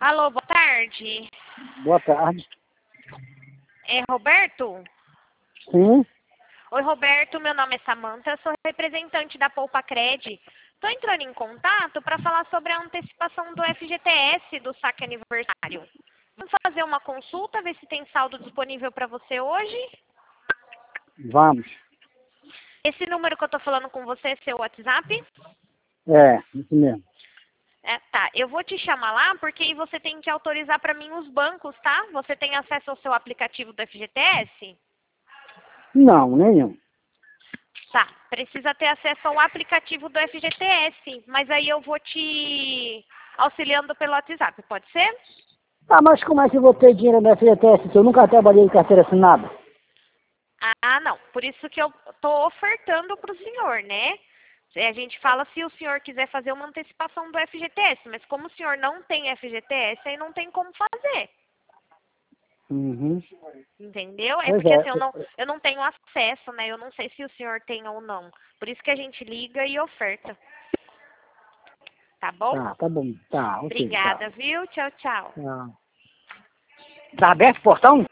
Alô, boa tarde. Boa tarde. É Roberto? Sim, Oi, Roberto, meu nome é Samantha, eu sou representante da Poupa Cred. Estou entrando em contato para falar sobre a antecipação do FGTS do saque aniversário. Vamos fazer uma consulta, ver se tem saldo disponível para você hoje? vamos. Esse número que eu estou falando com você é seu WhatsApp? Isso mesmo. Tá, eu vou te chamar lá porque aí você tem que autorizar para mim os bancos, tá? Você tem acesso ao seu aplicativo do FGTS? Não, nenhum. Tá, precisa ter acesso ao aplicativo do FGTS, mas aí eu vou te auxiliando pelo WhatsApp, pode ser? Ah, mas como é que eu vou ter dinheiro no FGTS se eu nunca trabalhei em carteira assinada? Ah, não, por isso que eu tô ofertando para o senhor, né? A gente fala se o senhor quiser fazer uma antecipação do FGTS, mas como o senhor não tem FGTS, aí não tem como fazer. Uhum. Entendeu? É Pois porque assim, é. eu não tenho acesso, né? Eu não sei se o senhor tem ou não. Por isso que a gente liga e oferta. Tá bom? Tá bom. Tá, ok, tá. Obrigada, viu? Tchau, tchau. Tá. Tá aberto o portão?